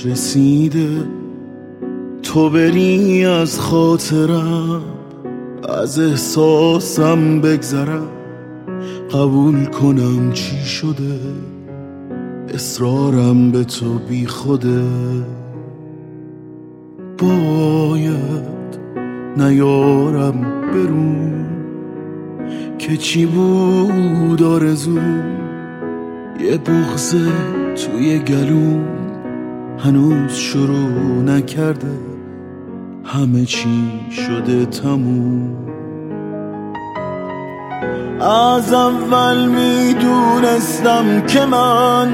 وقتش رسیده تو بری از خاطرم، از احساسم بگذرم، قبول کنم چی شده، اصرارم به تو بی خوده. باید نیارم برون که چی بود آرزوم، یه بغض توی گلوم هنوز شروع نکرده، همه چی شده تموم. از اول میدونستم که من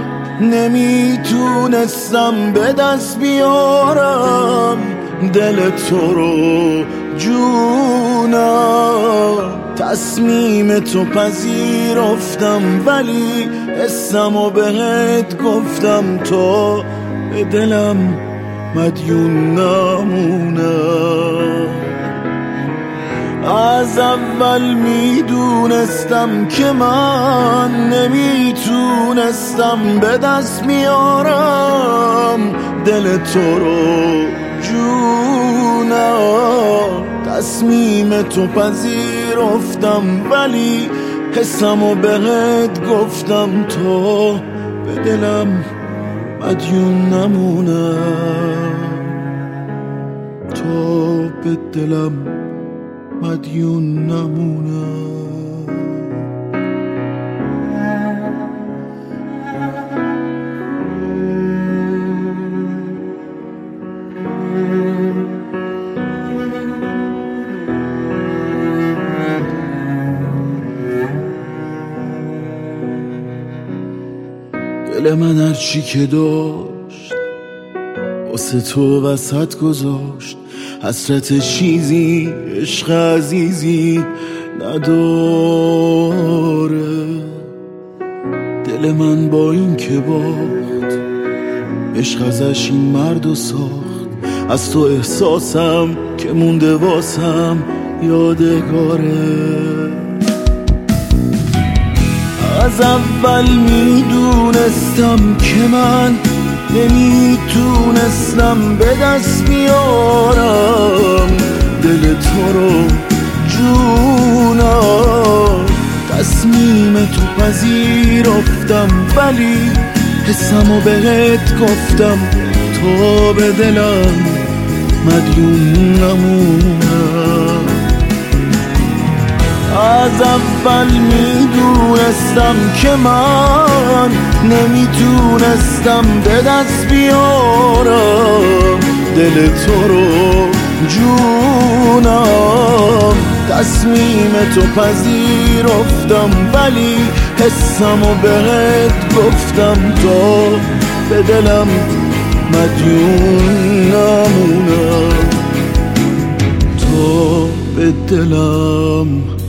نمیتونستم به دست بیارم دل تو رو جونم. تصمیم تو پذیرفتم ولی حسمو بهت گفتم تا به دلم مدیون نمونم. از اول میدونستم که من نمیتونستم به دست بیارم دل تو رو جونم. تصمیم تو پذیرفتم ولی حسمو بهت گفتم تا به دلم مدیون نمونم، تا به دلم مدیون نمونم. دل من هرچی که داشت واسه تو وسط گذاشت، حسرت چیزی عشق عزیزی نداره. دل من با این که باخت عشق ازش این مردو ساخت، از تو احساسم که مونده واسم یادگاره. از اول میدونستم که من نمیتونستم به دست بیارم دل تو رو جونم. تصمیم تو پذیرفتم ولی حسمو بهت گفتم تا به دلم مدیون نمونم. از اول میدونستم که من نمیتونستم به دست بیارم دل تو رو جونم. تصمیم تو پذیرفتم ولی حسمو بهت گفتم تا به دلم مدیون نمونم، تا به دلم